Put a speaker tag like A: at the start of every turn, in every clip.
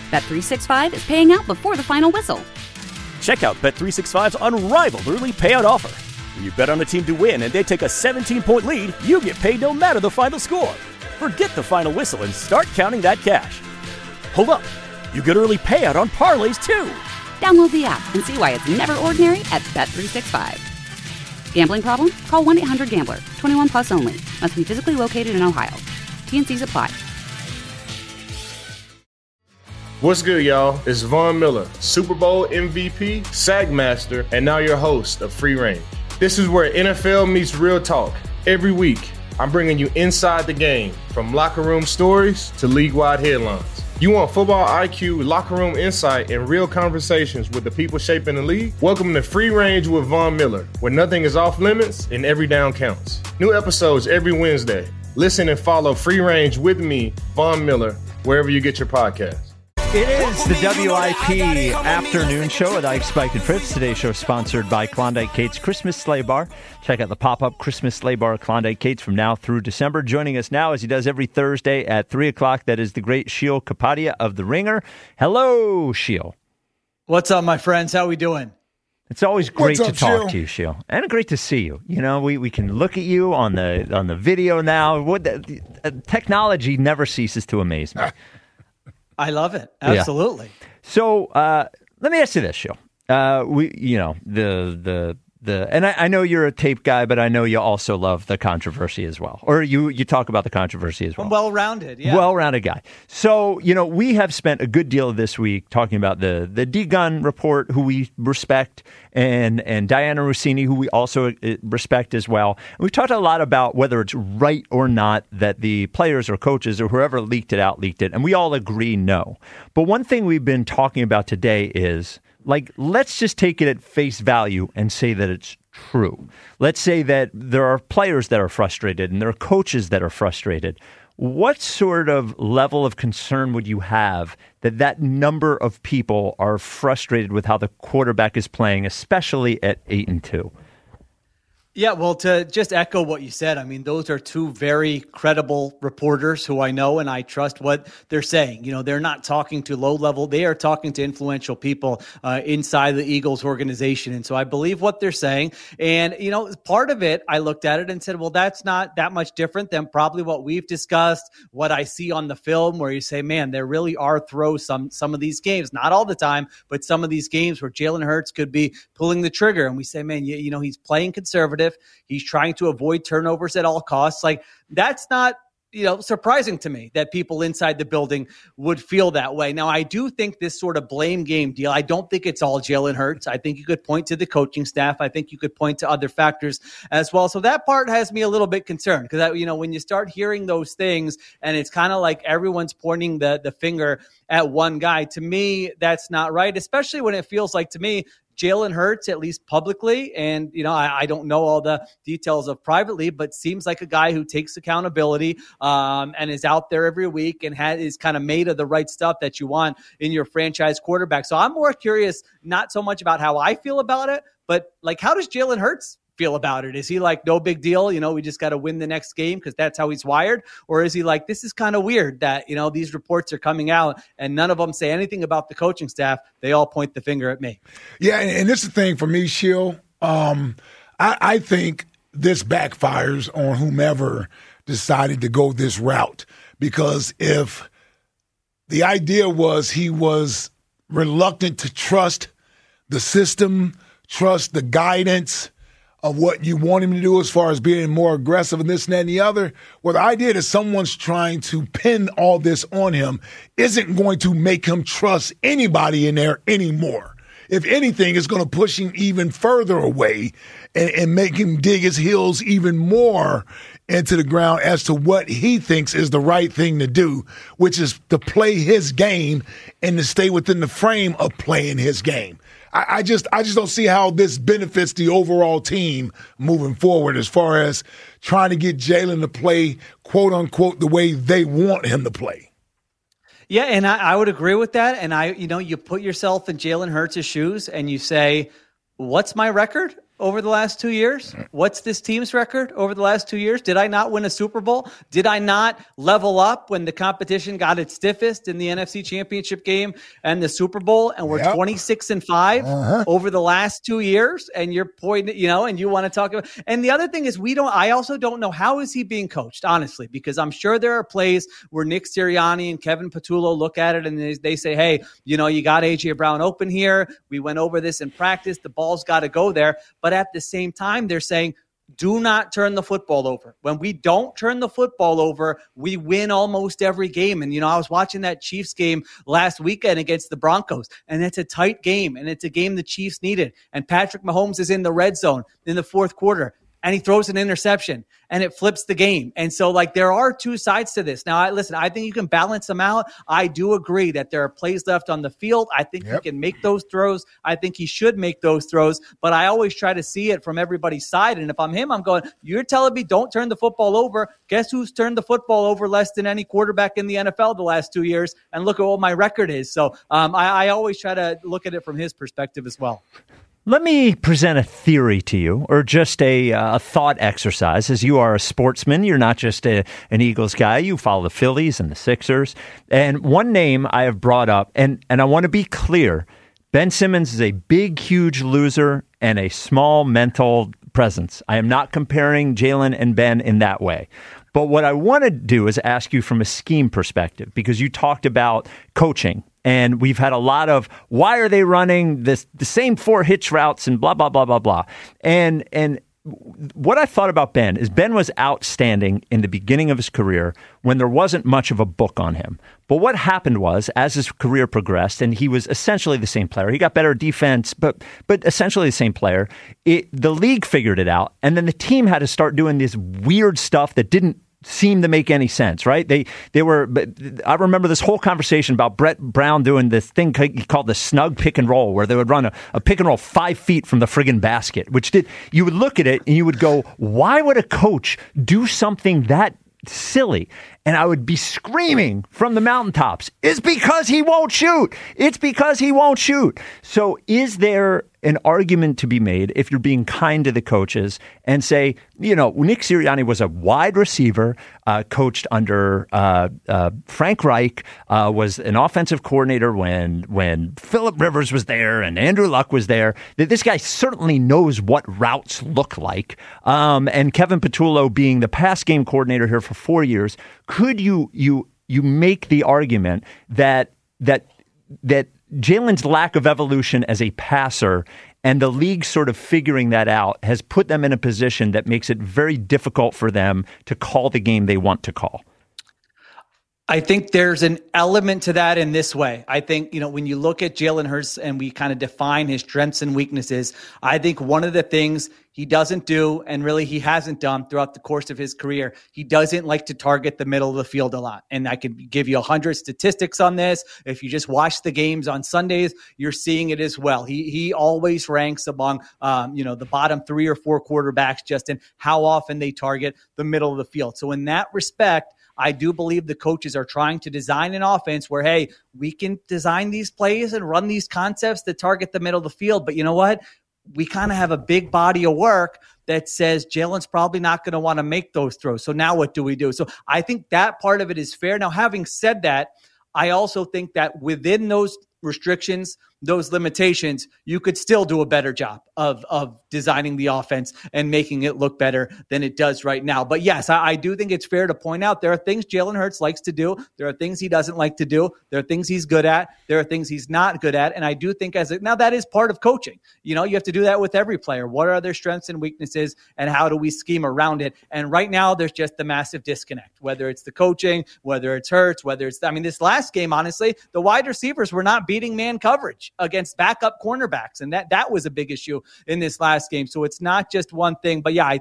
A: Bet365 is paying out before the final whistle.
B: Check out Bet365's unrivaled early payout offer. When you bet on a team to win and they take a 17-point lead, you get paid no matter the final score. Forget the final whistle and start counting that cash. Hold up. You get early payout on parlays, too.
A: Download the app and see why it's never ordinary at Bet365. Gambling problem? Call 1-800-GAMBLER. 21 plus only. Must be physically located in Ohio. T&Cs apply.
C: What's good, y'all? It's Von Miller, Super Bowl MVP, Sack Master, and now your host of Free Range. This is where NFL meets real talk. Every week, I'm bringing you inside the game, from locker room stories to league-wide headlines. You want football IQ, locker room insight, and real conversations with the people shaping the league? Welcome to Free Range with Von Miller, where nothing is off limits and every down counts. New episodes every Wednesday. Listen and follow Free Range with me, Von Miller, wherever you get your podcasts.
D: It is the WIP afternoon show with Ike, Spike, and Fritz. Today's show is sponsored by Klondike Kate's Christmas Sleigh Bar. Check out the pop-up Christmas Sleigh Bar at Klondike Kate's from now through December. Joining us now, as he does every Thursday at 3 o'clock, that is the great Sheil Kapadia of The Ringer. Hello, Sheil.
E: What's up, my friends? How we doing?
D: It's always great to talk to you, Sheil, and great to see you. You know, we can look at you on the video now. Technology never ceases to amaze me.
E: I love it. Absolutely.
D: Yeah. So let me ask you this, Sheil. I know you're a tape guy, but I know you also love the controversy as well. Or you talk about the controversy as well.
E: I'm well-rounded, yeah.
D: Well-rounded guy. So, we have spent a good deal of this week talking about the D-Gun report, who we respect, and Diana Rossini, who we also respect as well. And we've talked a lot about whether it's right or not that the players or coaches or whoever leaked it, and we all agree no. But one thing we've been talking about today is, let's just take it at face value and say that it's true. Let's say that there are players that are frustrated and there are coaches that are frustrated. What sort of level of concern would you have that number of people are frustrated with how the quarterback is playing, especially at 8-2?
E: Yeah, well, to just echo what you said, I mean, those are two very credible reporters who I know and I trust what they're saying. They're not talking to low level. They are talking to influential people inside the Eagles organization. And so I believe what they're saying. And, part of it, I looked at it and said, well, that's not that much different than probably what we've discussed, what I see on the film, where you say, man, there really are throws some of these games, not all the time, but some of these games where Jalen Hurts could be pulling the trigger. And we say, man, he's playing conservative. He's trying to avoid turnovers at all costs. That's not, surprising to me that people inside the building would feel that way. Now, I do think this sort of blame game deal, I don't think it's all Jalen Hurts. I think you could point to the coaching staff. I think you could point to other factors as well. So that part has me a little bit concerned because, when you start hearing those things and it's kind of like everyone's pointing the finger at one guy, to me, that's not right, especially when it feels like, to me, Jalen Hurts, at least publicly, and I don't know all the details of privately, but seems like a guy who takes accountability and is out there every week and is kind of made of the right stuff that you want in your franchise quarterback. So I'm more curious, not so much about how I feel about it, but how does Jalen Hurts feel about it? Is he no big deal? We just got to win the next game because that's how he's wired? Or is he this is kind of weird that, these reports are coming out and none of them say anything about the coaching staff. They all point the finger at me.
F: Yeah. And this is the thing for me, Sheil. I think this backfires on whomever decided to go this route, because if the idea was he was reluctant to trust the system, trust the guidance of what you want him to do as far as being more aggressive and this and that and the other. Well, the idea that someone's trying to pin all this on him isn't going to make him trust anybody in there anymore. If anything, it's going to push him even further away and make him dig his heels even more into the ground as to what he thinks is the right thing to do, which is to play his game and to stay within the frame of playing his game. I just don't see how this benefits the overall team moving forward as far as trying to get Jalen to play, quote unquote, the way they want him to play.
E: Yeah, and I would agree with that. And you put yourself in Jalen Hurts' shoes and you say, what's my record? over the last 2 years? What's this team's record over the last 2 years? Did I not win a Super Bowl? Did I not level up when the competition got its stiffest in the NFC Championship game and the Super Bowl? And we're 26-5 over the last 2 years. And you're pointing, and you want to talk about. And the other thing is, I also don't know how is he being coached, honestly, because I'm sure there are plays where Nick Sirianni and Kevin Patullo look at it and they say, hey, you got A.J. Brown open here. We went over this in practice. The ball's got to go there. But at the same time, they're saying, do not turn the football over. When we don't turn the football over, we win almost every game. And, I was watching that Chiefs game last weekend against the Broncos, and it's a tight game, and it's a game the Chiefs needed. And Patrick Mahomes is in the red zone in the fourth quarter, and he throws an interception, and it flips the game. And so, there are two sides to this. Now, I think you can balance them out. I do agree that there are plays left on the field. I think he can make those throws. I think he should make those throws. But I always try to see it from everybody's side. And if I'm him, I'm going, you're telling me don't turn the football over. Guess who's turned the football over less than any quarterback in the NFL the last 2 years? And look at what my record is. So I always try to look at it from his perspective as well.
D: Let me present a theory to you, or just a thought exercise. As you are a sportsman, you're not just an Eagles guy. You follow the Phillies and the Sixers. And one name I have brought up, and I want to be clear, Ben Simmons is a big, huge loser and a small mental presence. I am not comparing Jalen and Ben in that way. But what I want to do is ask you from a scheme perspective, because you talked about coaching. And we've had a lot of, why are they running the same 4 hitch routes and blah, blah, blah, blah, blah. And what I thought about Ben is Ben was outstanding in the beginning of his career when there wasn't much of a book on him. But what happened was, as his career progressed, and he was essentially the same player, he got better defense, but essentially the same player, the league figured it out. And then the team had to start doing this weird stuff that didn't seem to make any sense, right? They were. I remember this whole conversation about Brett Brown doing this thing he called the snug pick and roll, where they would run a pick and roll 5 feet from the friggin' basket, you would look at it and you would go, why would a coach do something that silly? And I would be screaming from the mountaintops, it's because he won't shoot. It's because he won't shoot. So is there an argument to be made, if you're being kind to the coaches, and say, Nick Sirianni was a wide receiver, coached under Frank Reich, was an offensive coordinator when Phillip Rivers was there and Andrew Luck was there, that this guy certainly knows what routes look like. And Kevin Patullo being the pass game coordinator here for 4 years, could you make the argument that Jalen's lack of evolution as a passer and the league sort of figuring that out has put them in a position that makes it very difficult for them to call the game they want to call?
E: I think there's an element to that in this way. I think, when you look at Jalen Hurts and we kind of define his strengths and weaknesses, I think one of the things he doesn't do, and really he hasn't done throughout the course of his career, he doesn't like to target the middle of the field a lot. And I could give you 100 statistics on this. If you just watch the games on Sundays, you're seeing it as well. He always ranks among, the bottom 3 or 4 quarterbacks just in how often they target the middle of the field. So in that respect, I do believe the coaches are trying to design an offense where, hey, we can design these plays and run these concepts that target the middle of the field. But you know what? We kind of have a big body of work that says Jalen's probably not going to want to make those throws. So now what do we do? So I think that part of it is fair. Now, having said that, I also think that within those restrictions, those limitations, you could still do a better job of designing the offense and making it look better than it does right now. But yes, I do think it's fair to point out there are things Jalen Hurts likes to do. There are things he doesn't like to do. There are things he's good at. There are things he's not good at. And I do think now that is part of coaching. You have to do that with every player. What are their strengths and weaknesses and how do we scheme around it? And right now there's just the massive disconnect, whether it's the coaching, whether it's Hurts, this last game, honestly, the wide receivers were not beating man coverage against backup cornerbacks. And that was a big issue in this last game. So it's not just one thing. But yeah, I think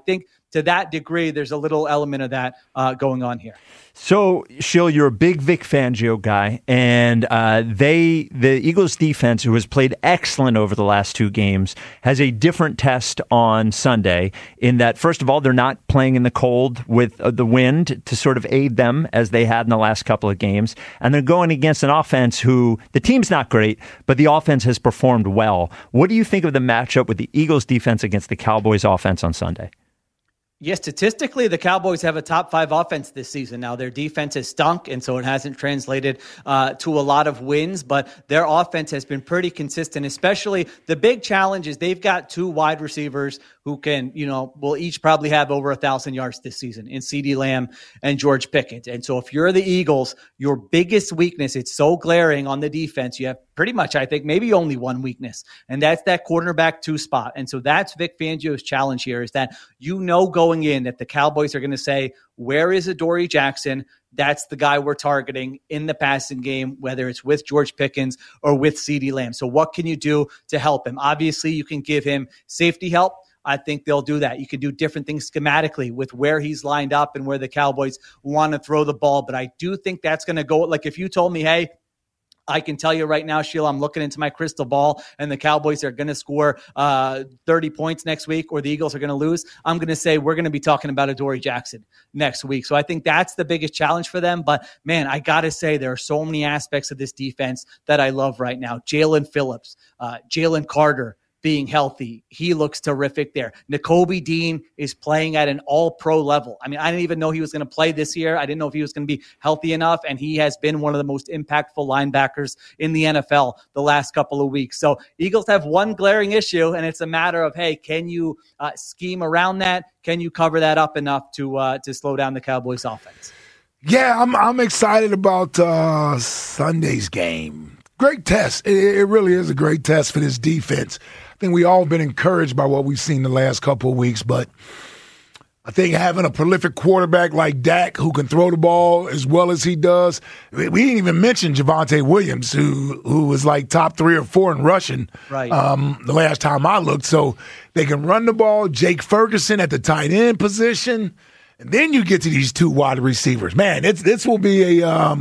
E: to that degree, there's a little element of that going on here.
D: So, Shill, you're a big Vic Fangio guy, and the Eagles defense, who has played excellent over the last 2 games, has a different test on Sunday in that, first of all, they're not playing in the cold with the wind to sort of aid them as they had in the last couple of games, and they're going against an offense who, the team's not great, but the offense has performed well. What do you think of the matchup with the Eagles defense against the Cowboys offense on Sunday?
E: Yeah, statistically, the Cowboys have a top 5 offense this season. Now, their defense has stunk, and so it hasn't translated to a lot of wins, but their offense has been pretty consistent, especially the big challenge is they've got 2 wide receivers who can, will each probably have over 1,000 yards this season in CeeDee Lamb and George Pickens. And so if you're the Eagles, your biggest weakness, it's so glaring on the defense. You have pretty much, I think, maybe only one weakness, and that's that cornerback 2 spot. And so that's Vic Fangio's challenge here is that going in that the Cowboys are going to say, where is Adoree Jackson? That's the guy we're targeting in the passing game, whether it's with George Pickens or with CeeDee Lamb. So what can you do to help him? Obviously, you can give him safety help. I think they'll do that. You can do different things schematically with where he's lined up and where the Cowboys want to throw the ball. But I do think that's going to go, like if you told me, hey, I can tell you right now, Sheila, I'm looking into my crystal ball and the Cowboys are going to score 30 points next week or the Eagles are going to lose, I'm going to say we're going to be talking about Adoree Jackson next week. So I think that's the biggest challenge for them. But, man, I got to say there are so many aspects of this defense that I love right now. Jalen Phillips, Jalen Carter, being healthy. He looks terrific there. Nakobe Dean is playing at an all-pro level. I mean, I didn't even know he was going to play this year. I didn't know if he was going to be healthy enough, and he has been one of the most impactful linebackers in the NFL the last couple of weeks. So Eagles have one glaring issue, and it's a matter of, hey, can you scheme around that? Can you cover that up enough to slow down the Cowboys' offense?
F: Yeah, I'm excited about Sunday's game. Great test. It really is a great test for this defense. I think we all been encouraged by what we've seen the last couple of weeks, but I think having a prolific quarterback like Dak who can throw the ball as well as he does, we didn't even mention Javonte Williams, who was like top 3 or 4 in rushing
E: right.
F: The last time I looked. So they can run the ball. Jake Ferguson at the tight end position, and then you get to these 2 wide receivers. Man, this will be a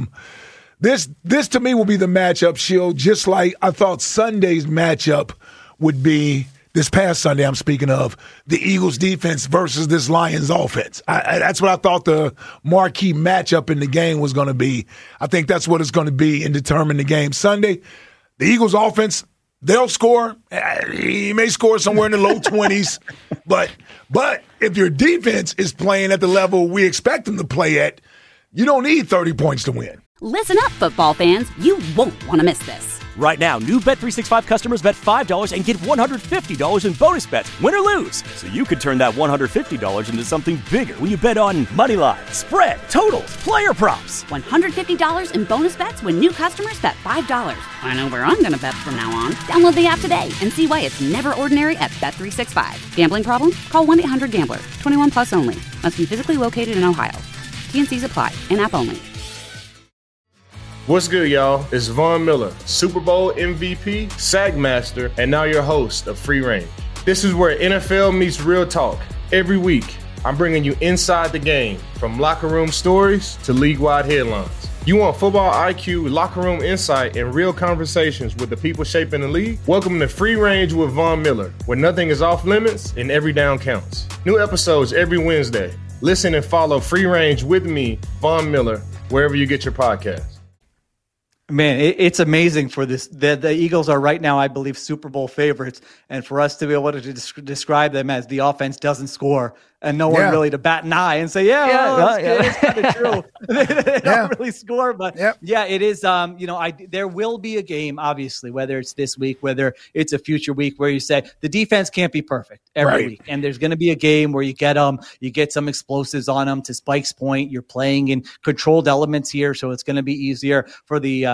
F: this to me will be the matchup, Shield, just like I thought Sunday's matchup would be this past Sunday. I'm speaking of the Eagles defense versus this Lions offense. That's what I thought the marquee matchup in the game was going to be. I think that's what it's going to be in determining the game Sunday. The Eagles offense, they'll score. He may score somewhere in the low 20s, but if your defense is playing at the level we expect them to play at, you don't need 30 points to win.
A: Listen up, football fans. You won't want to miss this.
B: Right now, new Bet365 customers bet $5 and get $150 in bonus bets, win or lose. So you could turn that $150 into something bigger when you bet on moneyline, spread, totals, player props.
A: $150 in bonus bets when new customers bet $5. I know where I'm going to bet from now on. Download the app today and see why it's never ordinary at Bet365. Gambling problem? Call 1-800-GAMBLER. 21 plus only. Must be physically located in Ohio. T&Cs apply. In-app only.
C: What's good, y'all? It's Von Miller, Super Bowl MVP, SAG Master, and now your host of Free Range. This is where NFL meets real talk. Every week, I'm bringing you inside the game, from locker room stories to league-wide headlines. You want football IQ, locker room insight, and real conversations with the people shaping the league? Welcome to Free Range with Von Miller, where nothing is off limits and every down counts. New episodes every Wednesday. Listen and follow Free Range with me, Von Miller, wherever you get your podcasts.
E: Man, it's amazing for this. The Eagles are right now, I believe, Super Bowl favorites. And for us to be able to describe them as the offense doesn't score and no one really to bat an eye and say, it's kind of true. They don't really score. But it is, there will be a game, obviously, whether it's this week, whether it's a future week where you say the defense can't be perfect every week. And there's going to be a game where you get some explosives on them. To Spike's point, you're playing in controlled elements here. So it's going to be easier for the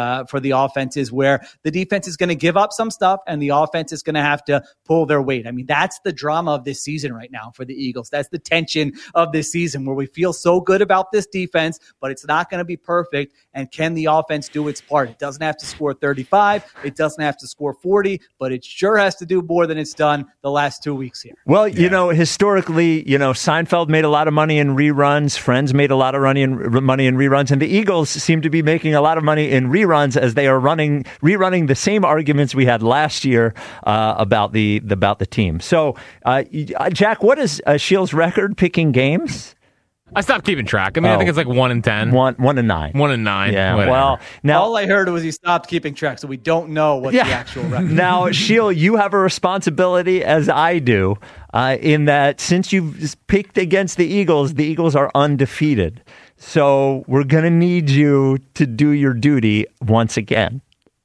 E: the offenses where the defense is going to give up some stuff and the offense is going to have to pull their weight. I mean, that's the drama of this season right now for the Eagles. That's the tension of this season where we feel so good about this defense, but it's not going to be perfect. And can the offense do its part? It doesn't have to score 35. It doesn't have to score 40, but it sure has to do more than it's done the last 2 weeks here.
D: Well, historically, Seinfeld made a lot of money in reruns. Friends made a lot of money in reruns. And the Eagles seem to be making a lot of money in reruns as they are rerunning the same arguments we had last year about the team. So, Jack, what is Shields' record picking games?
G: I stopped keeping track. I mean, I think it's like 1 in 10.
D: 1 and 9.
G: 1 and 9.
D: Yeah.
G: Whatever.
D: Well, now
E: all I heard was he stopped keeping track, so we don't know what the actual record is.
D: Now, Shield, you have a responsibility, as I do, in that since you've picked against the Eagles are undefeated. So we're going to need you to do your duty once again.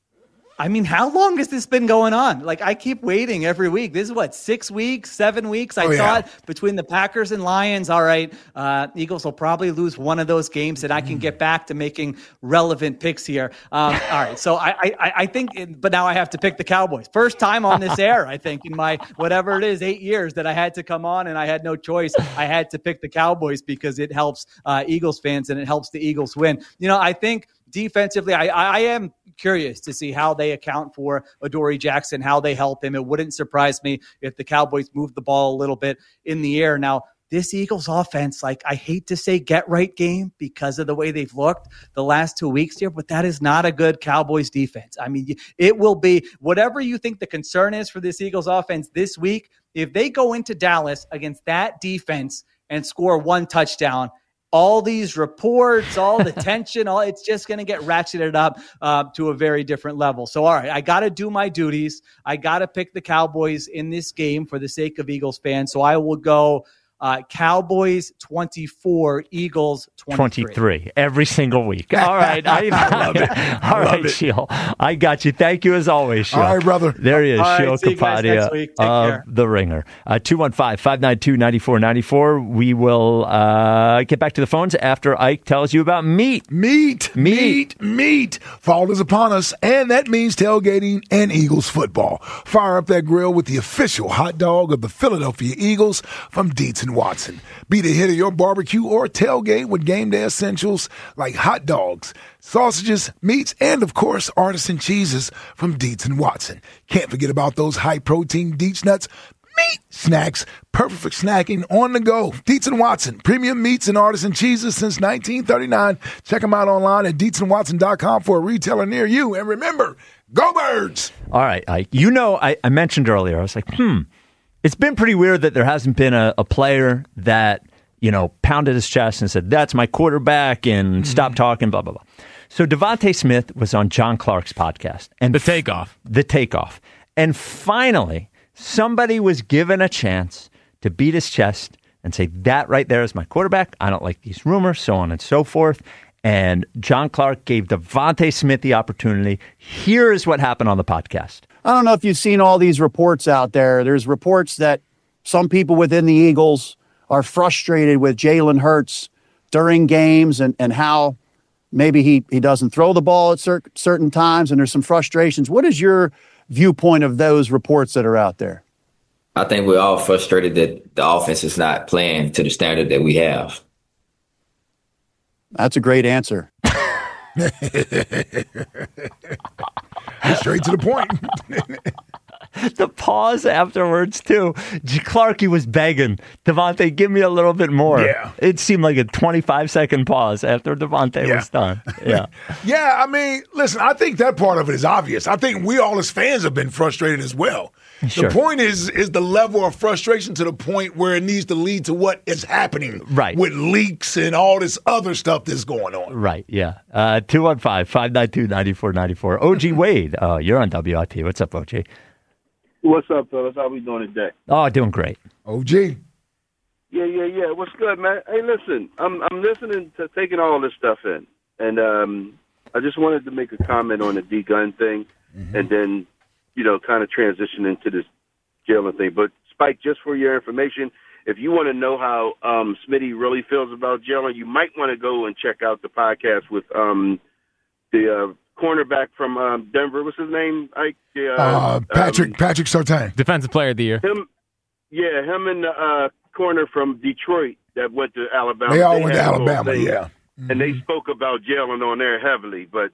E: I mean, how long has this been going on? Like, I keep waiting every week. This is 6 weeks, 7 weeks? I thought between the Packers and Lions, all right, Eagles will probably lose one of those games and I can get back to making relevant picks here. All right, so I think, but now I have to pick the Cowboys. First time on this air, I think, in my, whatever it is, 8 years that I had to come on and I had no choice. I had to pick the Cowboys because it helps Eagles fans and it helps the Eagles win. I think defensively, I am curious to see how they account for Adoree Jackson, how they help him. It wouldn't surprise me if the Cowboys move the ball a little bit in the air. Now, this Eagles offense, I hate to say get right game because of the way they've looked the last 2 weeks here, but that is not a good Cowboys defense. I mean, it will be whatever you think the concern is for this Eagles offense this week. If they go into Dallas against that defense and score one touchdown, all these reports, all the tension, it's just going to get ratcheted up to a very different level. So, all right, I got to do my duties. I got to pick the Cowboys in this game for the sake of Eagles fans. So I will go Cowboys 24, Eagles 23.
D: Every single week. All right. I love it. All right, Shield. I got you. Thank you as always, Shield.
F: All right, brother.
D: There he is, Shield Kapadia
E: of
D: The Ringer. 215-592-9494. We will get back to the phones after Ike tells you about meat.
F: Meat. Fall is upon us, and that means tailgating and Eagles football. Fire up that grill with the official hot dog of the Philadelphia Eagles from Dietz & Watson. Be the hit of your barbecue or tailgate with game day essentials like hot dogs, sausages, meats, and, of course, artisan cheeses from Dietz & Watson. Can't forget about those high-protein Dietz nuts. Meat snacks, perfect for snacking on the go. Dietz & Watson, premium meats and artisan cheeses since 1939. Check them out online at DietzandWatson.com for a retailer near you. And remember, go Birds!
D: All right, Ike. I mentioned earlier, I was like, it's been pretty weird that there hasn't been a player that, pounded his chest and said, that's my quarterback and stop talking, blah, blah, blah. So Devontae Smith was on John Clark's podcast. And
G: The Takeoff.
D: And finally, somebody was given a chance to beat his chest and say, that right there is my quarterback. I don't like these rumors, so on and so forth. And John Clark gave Devontae Smith the opportunity. Here is what happened on the podcast.
H: I don't know if you've seen all these reports out there. There's reports that some people within the Eagles are frustrated with Jalen Hurts during games and how maybe he doesn't throw the ball at certain times, and there's some frustrations. What is your viewpoint of those reports that are out there?
I: I think we're all frustrated that the offense is not playing to the standard that we have.
H: That's a great answer.
F: Straight to the point.
D: The pause afterwards, too. Clark, he was begging, Devontae, give me a little bit more.
F: Yeah.
D: It seemed like a 25-second pause after Devontae was done. Yeah.
F: Yeah, I mean, listen, I think that part of it is obvious. I think we all as fans have been frustrated as well.
D: Sure.
F: The point is the level of frustration to the point where it needs to lead to what is happening with leaks and all this other stuff that's going on.
D: Right, yeah. 215-592-9494. OG Wade, you're on WIP. What's up, OG?
J: What's up, fellas? How we doing today?
D: Oh, doing great.
F: OG.
J: Yeah. What's good, man? Hey, listen, I'm listening to taking all this stuff in, and I just wanted to make a comment on the D Gun thing, and then kind of transition into this Jalen thing. But Spike, just for your information, if you want to know how Smitty really feels about Jalen, you might want to go and check out the podcast with the cornerback from Denver. What's his name? Ike?
F: Patrick Surtain.
G: Defensive Player of the Year.
J: Him and the corner from Detroit that went to Alabama.
F: They all went to Alabama, yeah.
J: Mm-hmm. And they spoke about Jalen on there heavily, but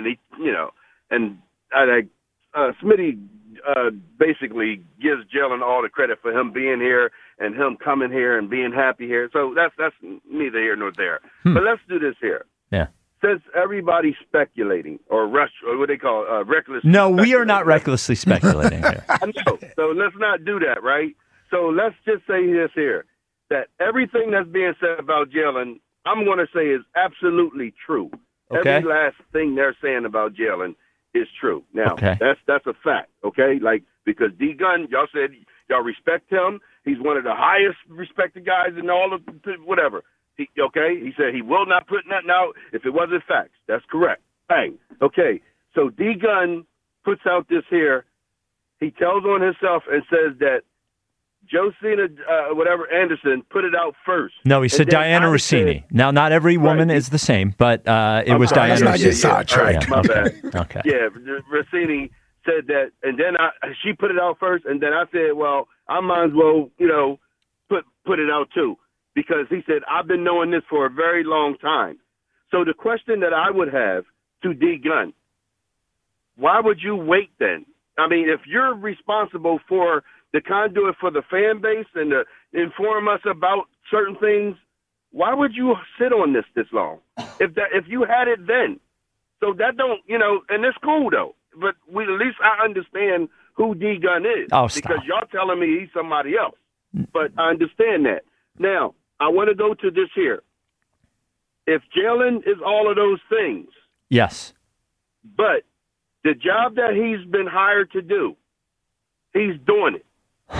J: Smitty basically gives Jalen all the credit for him being here and him coming here and being happy here. So that's neither here nor there. But let's do this here.
D: Yeah.
J: Since everybody's speculating or what they call reckless.
D: No, we are not recklessly speculating here.
J: I know. So let's not do that, right? So let's just say this here, that everything that's being said about Jalen, I'm going to say is absolutely true.
D: Okay.
J: Every last thing they're saying about Jalen is true. Now,
D: okay.
J: That's a fact, okay? Like, because D-Gun, y'all said y'all respect him. He's one of the highest respected guys in all of whatever. He said he will not put nothing out if it wasn't facts. That's correct. Bang. Okay, so D-Gun puts out this here. He tells on himself and says that Josina, Anderson put it out first.
D: No, he said Diana Rossini. Now, not every woman is the same, but it was Diana Rossini.
J: My bad.
D: Okay.
J: Yeah, Rossini said that, and then she put it out first, and then I said, well, I might as well, put it out too, because he said, I've been knowing this for a very long time. So the question that I would have to D-Gun, why would you wait then? I mean, if you're responsible for the conduit for the fan base and to inform us about certain things, why would you sit on this long? If you had it then, so that don't, and it's cool though. But at least I understand who D-Gun is, because y'all telling me he's somebody else. But I understand that. Now I want to go to this here. If Jalen is all of those things,
D: yes,
J: but the job that he's been hired to do, he's doing it.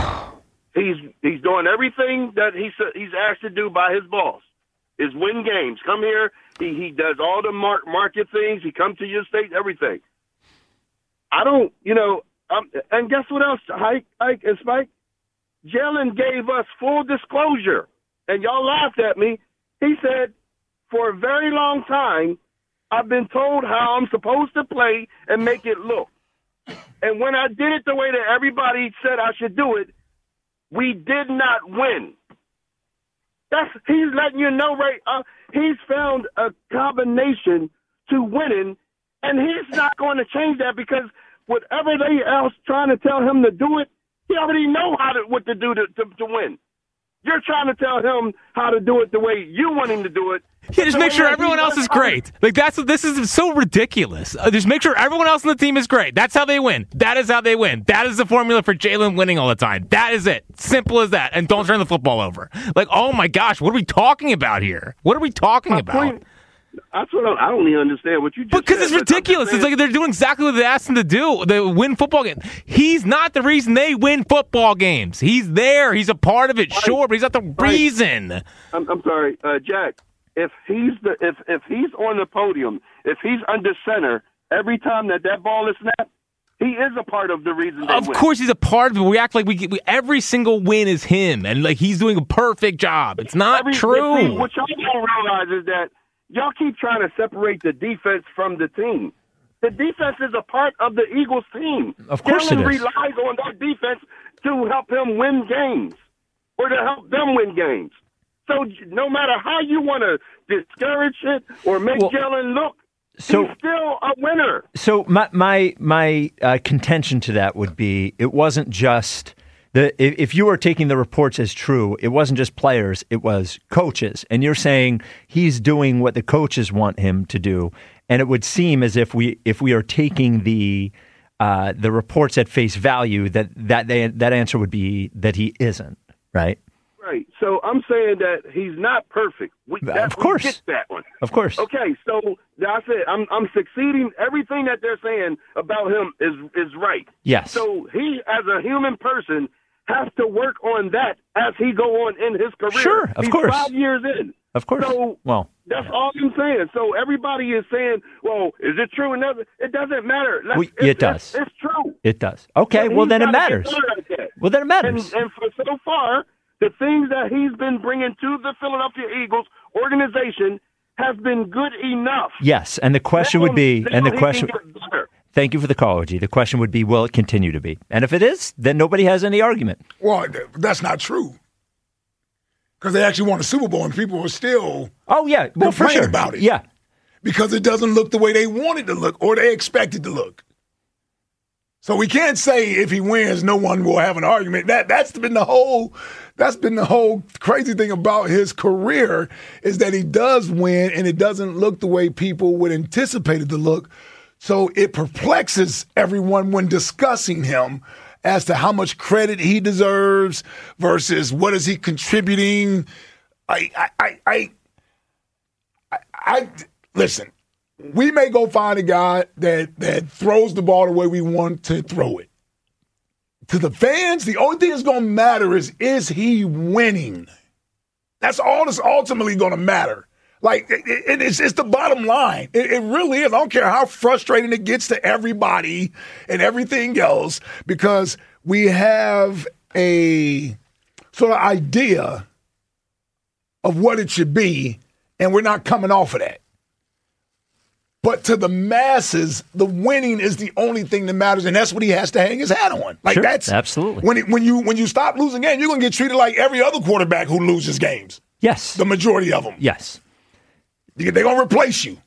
J: He's doing everything that he's asked to do by his boss, is win games. Come here. He does all the market things. He comes to your state, everything. I don't, and guess what else, Ike and Spike? Jalen gave us full disclosure, and y'all laughed at me. He said, for a very long time, I've been told how I'm supposed to play and make it look. And when I did it the way that everybody said I should do it, we did not win. He's letting you know, right? He's found a combination to winning, and he's not going to change that, because whatever they else trying to tell him to do it, he already know what to do to win. You're trying to tell him how to do it the way you want him to do it.
G: Yeah, just make sure everyone else is great. Like this is so ridiculous. Just make sure everyone else on the team is great. That's how they win. That is how they win. That is the formula for Jalen winning all the time. That is it. Simple as that. And don't turn the football over. Like, oh my gosh, what are we talking about here? What are we talking about?
J: That's what I don't even understand what you just said.
G: Because it's ridiculous. It's like they're doing exactly what they asked him to do. They win football games. He's not the reason they win football games. He's there. He's a part of it, sure, but he's not the reason.
J: I'm sorry, Jack. If he's on the podium, if he's under center every time that ball is snapped, he is a part of the reason they win.
G: Of course he's a part of it. We act like we every single win is him, and like he's doing a perfect job. It's not true.
J: What y'all don't realize is that y'all keep trying to separate the defense from the team. The defense is a part of the Eagles team.
D: Of course
J: Jalen
D: it is.
J: relies on that defense to help him win games or to help them win games. So no matter how you want to discourage it or make Jalen look, he's still a winner.
D: So my contention to that would be, it wasn't just if you were taking the reports as true, it wasn't just players, it was coaches. And you're saying he's doing what the coaches want him to do. And it would seem as if we are taking the reports at face value, that answer would be that he isn't, right?
J: Right. So I'm saying that he's not perfect.
D: Of course.
J: We get that one.
D: Of course.
J: Okay. So I said I'm succeeding. Everything that they're saying about him is right.
D: Yes.
J: So he, as a human person, has to work on that as he go on in his career.
D: Sure. Of course.
J: 5 years in.
D: Of course.
J: So that's all I'm saying. So everybody is saying, well, is it true? It doesn't matter.
D: It does.
J: It's true.
D: It does. Okay. Well, then it matters. Well, then it matters.
J: And for so far, the things that he's been bringing to the Philadelphia Eagles organization has been good enough.
D: Yes, and the question would be, thank you for the call, OG. The question would be, will it continue to be? And if it is, then nobody has any argument.
F: Well, that's not true. Because they actually won a Super Bowl and people were still
D: complaining
F: about it.
D: Yeah.
F: Because it doesn't look the way they want it to look or they expect it to look. So we can't say if he wins, no one will have an argument. That's been the whole crazy thing about his career is that he does win and it doesn't look the way people would anticipate it to look. So it perplexes everyone when discussing him as to how much credit he deserves versus what is he contributing. Listen, we may go find a guy that throws the ball the way we want to throw it. To the fans, the only thing that's going to matter is he winning? That's all that's ultimately going to matter. Like, it's the bottom line. It really is. I don't care how frustrating it gets to everybody and everything else because we have a sort of idea of what it should be, and we're not coming off of that. But to the masses, the winning is the only thing that matters, and that's what he has to hang his hat on. Like
D: sure,
F: that's
D: absolutely.
F: When you stop losing games, you're going to get treated like every other quarterback who loses games.
D: Yes.
F: The majority of them.
D: Yes.
F: They're going to replace you.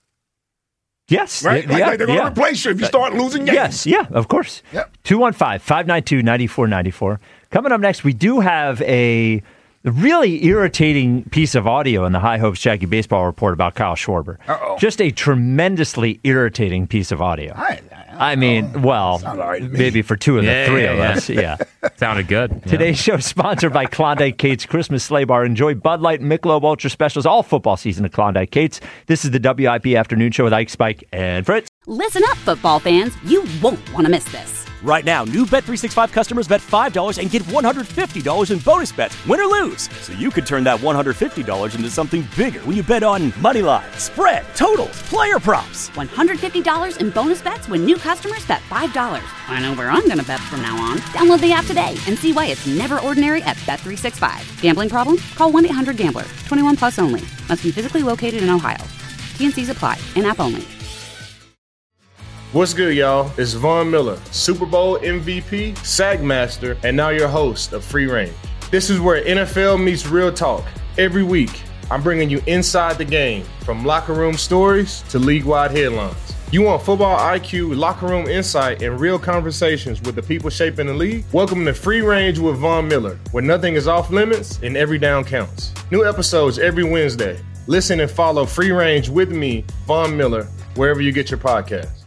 D: Yes.
F: Right? Like they're going to replace you if you start losing games.
D: Yes. Yeah, of course. Yep. 215-592-9494. Coming up next, we do have a really irritating piece of audio in the High Hopes Jackie Baseball Report about Kyle Schwarber.
F: Uh-oh.
D: Just a tremendously irritating piece of audio. I mean, well, maybe for two of the three of us. Yeah.
G: Sounded good.
D: Today's show is sponsored by Klondike Kate's Christmas Sleigh Bar. Enjoy Bud Light and Michelob Ultra specials all football season at Klondike Kate's. This is the WIP Afternoon Show with Ike, Spike, and Fritz.
A: Listen up, football fans. You won't want to miss this.
B: Right now, new Bet365 customers bet $5 and get $150 in bonus bets, win or lose. So you could turn that $150 into something bigger when you bet on money line, spread, totals, player props.
A: $150 in bonus bets when new customers bet $5. I know where I'm going to bet from now on. Download the app today and see why it's never ordinary at Bet365. Gambling problem? Call 1-800-GAMBLER. 21 plus only. Must be physically located in Ohio. T&Cs apply. In-app only.
C: What's good, y'all? It's Von Miller, Super Bowl MVP, SAG Master, and now your host of Free Range. This is where NFL meets real talk. Every week, I'm bringing you inside the game, from locker room stories to league-wide headlines. You want football IQ, locker room insight, and real conversations with the people shaping the league? Welcome to Free Range with Von Miller, where nothing is off limits and every down counts. New episodes every Wednesday. Listen and follow Free Range with me, Von Miller, wherever you get your podcasts.